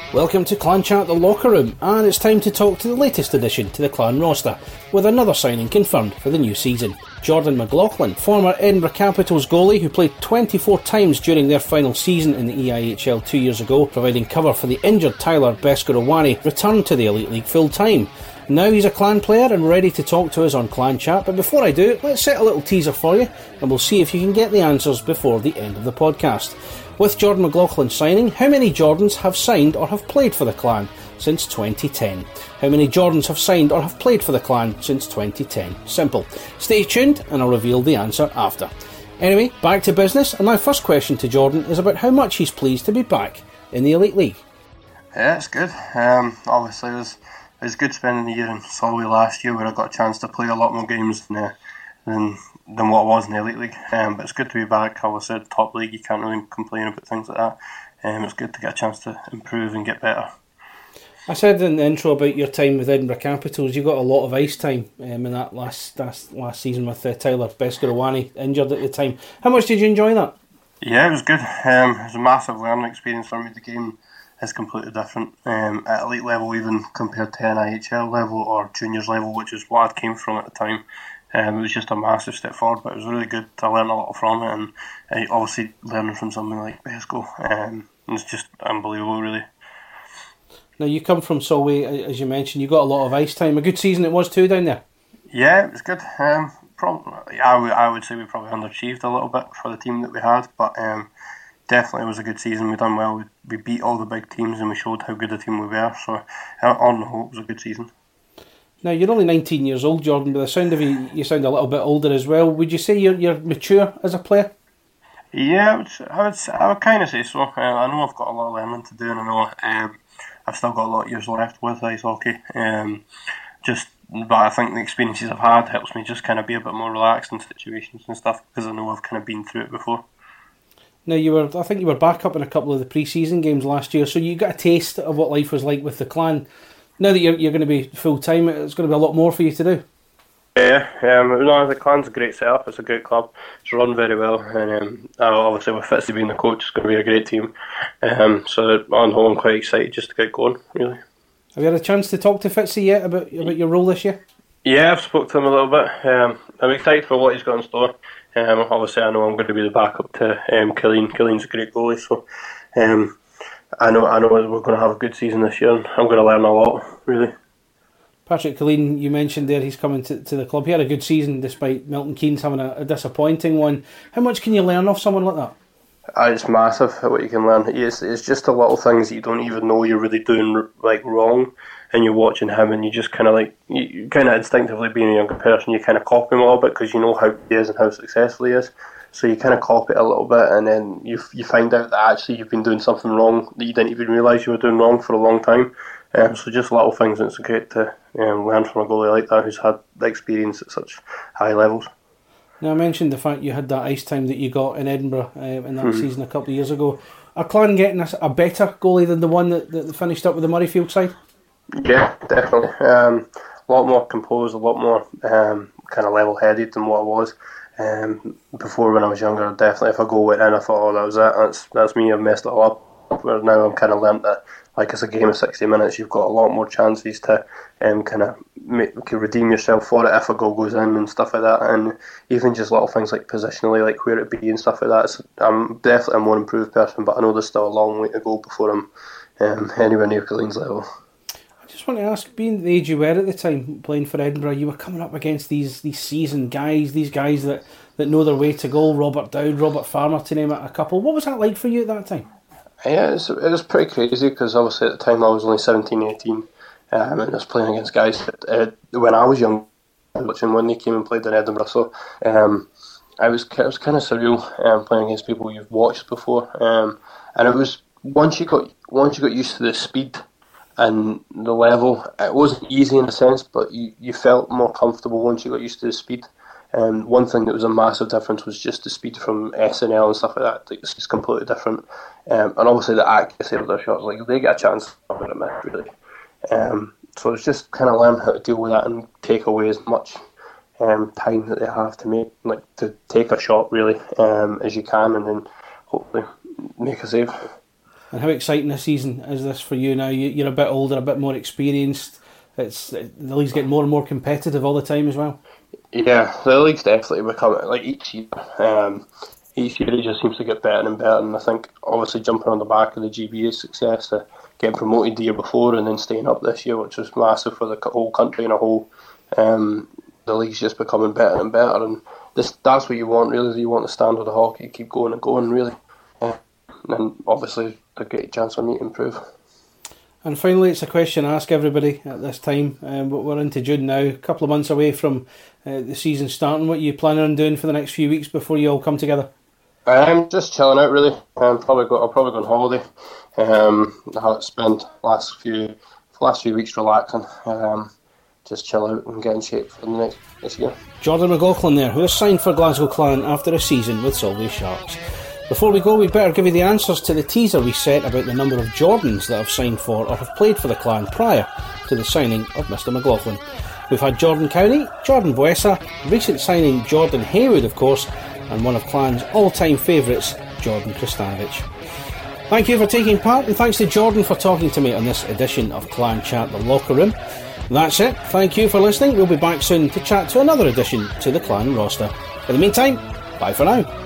Welcome to Clan Chat The Locker Room, and it's time to talk to the latest addition to the Clan roster, with another signing confirmed for the new season. Jordan McLaughlin, former Edinburgh Capitals goalie who played 24 times during their final season in the EIHL 2 years ago, providing cover for the injured Tyler Beskorowany, returned to the Elite League full-time. Now he's a Clan player and ready to talk to us on Clan Chat, but before I do, let's set a little teaser for you, and we'll see if you can get the answers before the end of the podcast. With Jordan McLaughlin signing, how many Jordans have signed or have played for the Clan since 2010? How many Jordans have signed or have played for the Clan since 2010? Simple. Stay tuned and I'll reveal the answer after. Anyway, back to business, and my first question to Jordan is about how much he's pleased to be back in the Elite League. Yeah, it's good. Obviously it was good spending the year in Solway last year, where I got a chance to play a lot more games than what I was in the Elite League. But it's good to be back. Obviously, top league, you can't really complain about things like that. It's good to get a chance to improve and get better. I said in the intro about your time with Edinburgh Capitals, you got a lot of ice time in that last season with Tyler Beskorowany injured at the time. How much did you enjoy that? Yeah, it was good. It was a massive learning experience for me. The game is completely different at elite level, even compared to NIHL level or juniors level, which is what I came from at the time. It was just a massive step forward, but it was really good. I learned a lot from it, and obviously learning from something like Besko, it's just unbelievable, really. Now, you come from Solway, as you mentioned, you got a lot of ice time. A good season it was too down there. Yeah, it was good. I would say we probably underachieved a little bit for the team that we had, but definitely it was a good season. We done well. We beat all the big teams, and we showed how good a team we were. So, on the whole, it was a good season. Now, you're only 19 years old, Jordan, but the sound of you sound a little bit older as well. Would you say you're mature as a player? Yeah, I would kind of say so. I know I've got a lot of learning to do, and I know I've still got a lot of years left with ice hockey. But I think the experiences I've had helps me just kind of be a bit more relaxed in situations and stuff, because I know I've kind of been through it before. Now, I think you were back up in a couple of the pre-season games last year, so you got a taste of what life was like with the Clan. Now that you're going to be full-time, it's going to be a lot more for you to do. Yeah, the Clan's a great setup. It's a great club. It's run very well, and obviously with Fitzy being the coach, it's going to be a great team. So on the whole, I'm quite excited just to get going, really. Have you had a chance to talk to Fitzy yet about your role this year? Yeah, I've spoke to him a little bit. I'm excited for what he's got in store. Obviously, I know I'm going to be the backup to Killeen. Killeen's a great goalie, so I know we're going to have a good season this year, and I'm going to learn a lot, really. Patrick Killeen, you mentioned there, he's coming to the club. He had a good season despite Milton Keynes having a disappointing one. How much can you learn off someone like that? It's massive what you can learn. It's just the little things that you don't even know you're really doing like wrong, and you're watching him and you just kind of you kind of instinctively, being a younger person, you kind of copy him a little bit because you know how he is and how successful he is. So you kind of copy it a little bit, and then you find out that actually you've been doing something wrong that you didn't even realise you were doing wrong for a long time. So just little things, and it's great to learn from a goalie like that who's had the experience at such high levels. Now, I mentioned the fact you had that ice time that you got in Edinburgh in that season a couple of years ago. Are Clan getting a better goalie than the one that finished up with the Murrayfield side? Yeah, definitely. A lot more composed, a lot more kind of level-headed than what I was. Before, when I was younger, definitely if a goal went in, I thought, that was it. That's me, I've messed it all up. Whereas now I'm kind of learnt that, like it's a game of 60 minutes, you've got a lot more chances to kind of redeem yourself for it if a goal goes in and stuff like that. And even just little things like positionally, like where it be and stuff like that. I'm definitely a more improved person, but I know there's still a long way to go before I'm anywhere near Killeen's level. I just want to ask, being the age you were at the time playing for Edinburgh, you were coming up against these seasoned guys, these guys that know their way to goal, Robert Dowd, Robert Farmer, to name it a couple. What was that like for you at that time? Yeah, it was pretty crazy, because obviously at the time I was only 17, 18, and I was playing against guys that, when I was young, watching when they came and played in Edinburgh. So it was kind of surreal playing against people you've watched before, and it was once you got used to the speed and the level, it wasn't easy in a sense, but you felt more comfortable once you got used to the speed. And one thing that was a massive difference was just the speed from SNL and stuff like that. It's just completely different. And obviously the accuracy of their shots, like they get a chance of it, really. So it's just kind of learn how to deal with that and take away as much time that they have to take a shot, really, as you can, and then hopefully make a save. And how exciting a season is this for you now? You're a bit older, a bit more experienced. The league's getting more and more competitive all the time as well. Yeah, the league's definitely becoming, like, each year. Each year it just seems to get better and better, and I think obviously jumping on the back of the GBA success, to getting promoted the year before and then staying up this year, which was massive for the whole country and a whole. The league's just becoming better and better, and that's what you want, really. You want the standard of hockey keep going and going, really. And obviously a great chance for me to improve. And finally, it's a question I ask everybody at this time. We're into June now, a couple of months away from the season starting. What are you planning on doing for the next few weeks before you all come together? I'm just chilling out, really. I'll probably go on holiday. I'll spend last few weeks relaxing. Just chill out and get in shape for the next year. Jordan McLaughlin there, who has signed for Glasgow Clan after a season with Solway Sharks. Before we go, we better give you the answers to the teaser we set about the number of Jordans that have signed for or have played for the Clan prior to the signing of Mr McLaughlin. We've had Jordan Cowney, Jordan Boesa, recent signing Jordan Haywood, of course, and one of Clan's all-time favourites, Jordan Kristanovich. Thank you for taking part, and thanks to Jordan for talking to me on this edition of Clan Chat, The Locker Room. That's it. Thank you for listening. We'll be back soon to chat to another addition to the Clan roster. In the meantime, bye for now.